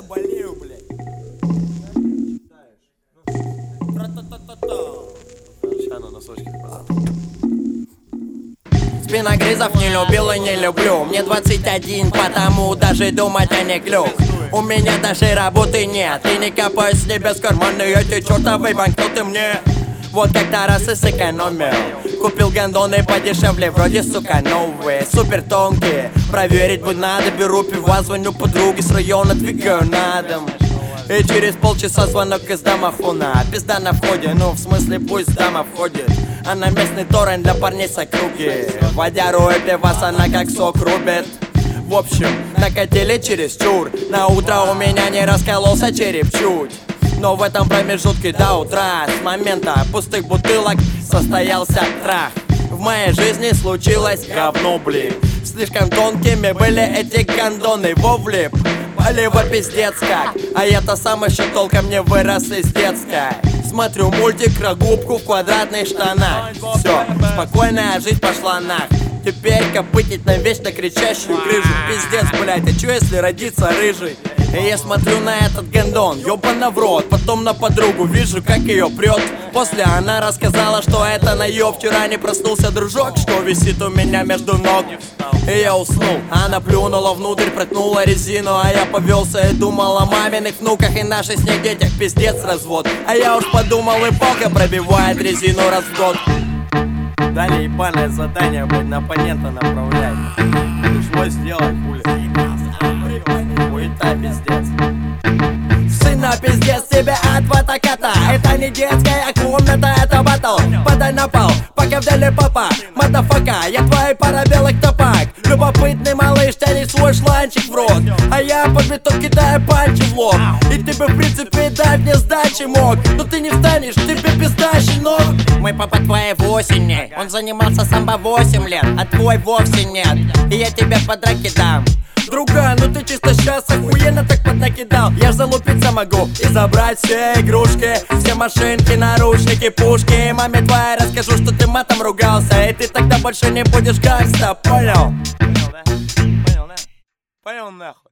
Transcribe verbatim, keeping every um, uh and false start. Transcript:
я болею, блядь. Сейчас на носочки. Спиногрызов не любил и не люблю. Мне двадцать один, потому даже думать о не глюк. У меня даже работы нет, и не копай с небес карманы эти чертовы банкноты мне. Вот как-то раз и сэкономил. Купил гондоны подешевле, вроде, сука, новые, супер тонкие. Проверить бы надо, беру пива, звоню подруге с района, двигаю на дом. И через полчаса звонок из домофона. Пизда на входе, ну в смысле пусть дама входит. Она местный торрент для парней с округи. Водяру и пивас она как сок рубит. В общем, накатили чересчур. На утро у меня не раскололся череп чуть. Но в этом промежутке до утра, с момента пустых бутылок, состоялся трах. В моей жизни случилось говно, блин. Слишком тонкими были эти гондоны, вовлип. Полево пиздец как. А я-то сам еще толком не вырос из детской. Смотрю мультик про губку в квадратных штанах. Все, спокойная жизнь пошла нах. Теперь копытить на вечно кричащую грыжу. Пиздец, блядь, а чё если родиться рыжий? И я смотрю на этот гондон, ёбана в рот. Потом на подругу, вижу, как ее прет. После она рассказала, что это на ее вчера не проснулся дружок, что висит у меня между ног. И я уснул, она плюнула внутрь, проткнула резину. А я повелся и думал о маминых внуках и наших с ней детях, пиздец развод. А я уж подумал, эпоха пробивает резину раз в год. Дали ебаное задание, блядь, на оппонента направлять. Пришлось сделать, хули. Хуета, пиздец. Сына, пиздец тебе от ватаката. Это не детская комната, это батл. Подай на пол, пока вдали папа. Матафака, я твой парабелок топак. Любопытный малыш, тяни свой шланчик в рот. А я под бетон кидаю панчи в лоб. И ты бы в принципе дать мне сдачи мог. Но ты не встанешь, тебе пизда, щенок. Мой папа твоей осени, он занимался самбо восемь лет. А твой вовсе нет, и я тебе по драке дам. Друга, ну ты чисто сейчас охуенно так поднакидал. Я ж залупиться могу и забрать все игрушки, все машинки, наручники, пушки. Маме твоей расскажу, что ты матом ругался, и ты тогда больше не будешь гангста, понял? Понял, да? Понял, да? Понял нахуй.